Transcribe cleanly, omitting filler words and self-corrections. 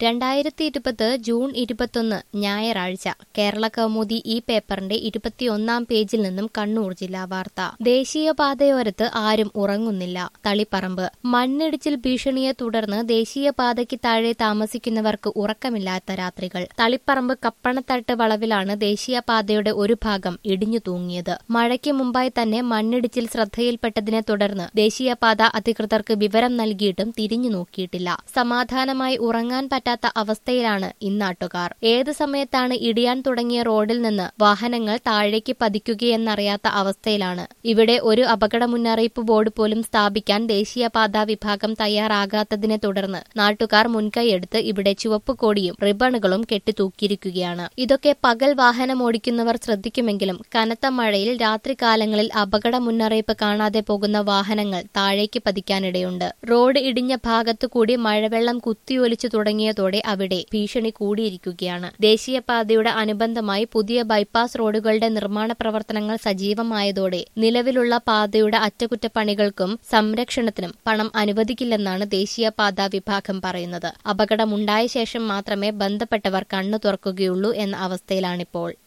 2020 June 21 ഞായറാഴ്ച കേരള കൗമുദി ഈ പേപ്പറിന്റെ 21 പേജിൽ നിന്നും കണ്ണൂർ ജില്ലാ വാർത്ത. ദേശീയപാതയോരത്ത് ആരും ഉറങ്ങുന്നില്ല. തളിപ്പറമ്പ്. മണ്ണിടിച്ചിൽ ഭീഷണിയെ തുടർന്ന് ദേശീയപാതയ്ക്ക് താഴെ താമസിക്കുന്നവർക്ക് ഉറക്കമില്ലാത്ത രാത്രികൾ. തളിപ്പറമ്പ് കപ്പണത്തട്ട് വളവിലാണ് ദേശീയപാതയുടെ ഒരു ഭാഗം ഇടിഞ്ഞു തൂങ്ങിയത്. മഴയ്ക്ക് മുമ്പായി തന്നെ മണ്ണിടിച്ചിൽ ശ്രദ്ധയിൽപ്പെട്ടതിനെ തുടർന്ന് ദേശീയപാത അധികൃതർക്ക് വിവരം നൽകിയിട്ടും തിരിഞ്ഞു നോക്കിയിട്ടില്ല. സമാധാനമായി ഉറങ്ങാൻ പറ്റാത്ത അവസ്ഥയിലാണ് ഇന്നാട്ടുകാർ. ഏത് സമയത്താണ് ഇടിയാൻ തുടങ്ങിയ റോഡിൽ നിന്ന് വാഹനങ്ങൾ താഴേക്ക് പതിക്കുകയെന്നറിയാത്ത അവസ്ഥയിലാണ്. ഇവിടെ ഒരു അപകട മുന്നറിയിപ്പ് ബോർഡ് പോലും സ്ഥാപിക്കാൻ ദേശീയപാതാ വിഭാഗം തയ്യാറാകാത്തതിനെ തുടർന്ന് നാട്ടുകാർ മുൻകൈയെടുത്ത് ഇവിടെ ചുവപ്പ് കൊടിയും റിബണുകളും കെട്ടിത്തൂക്കിയിരിക്കുകയാണ്. ഇതൊക്കെ പകൽ വാഹനമോടിക്കുന്നവർ ശ്രദ്ധിക്കുമെങ്കിലും കനത്ത മഴയിൽ രാത്രികാലങ്ങളിൽ അപകട മുന്നറിയിപ്പ് കാണാതെ പോകുന്ന വാഹനങ്ങൾ താഴേക്ക് പതിക്കാനിടയുണ്ട്. റോഡ് ഇടിഞ്ഞ ഭാഗത്തുകൂടി മഴവെള്ളം കുത്തിയൊലിച്ചു തുടങ്ങിയതോടെ അവിടെ ഭീഷണി കൂടിയിരിക്കുകയാണ്. ദേശീയപാതയുടെ അനുബന്ധമായി പുതിയ ബൈപ്പാസ് റോഡുകളുടെ നിർമ്മാണ പ്രവർത്തനങ്ങൾ സജീവമായതോടെ നിലവിലുള്ള പാതയുടെ അറ്റകുറ്റപ്പണികൾക്കും സംരക്ഷണത്തിനും പണം അനുവദിക്കില്ലെന്നാണ് ദേശീയപാതാ വിഭാഗം പറയുന്നത്. അപകടമുണ്ടായ ശേഷം മാത്രമേ ബന്ധപ്പെട്ടവർ കണ്ണു തുറക്കുകയുള്ളൂ എന്ന അവസ്ഥയിലാണിപ്പോൾ.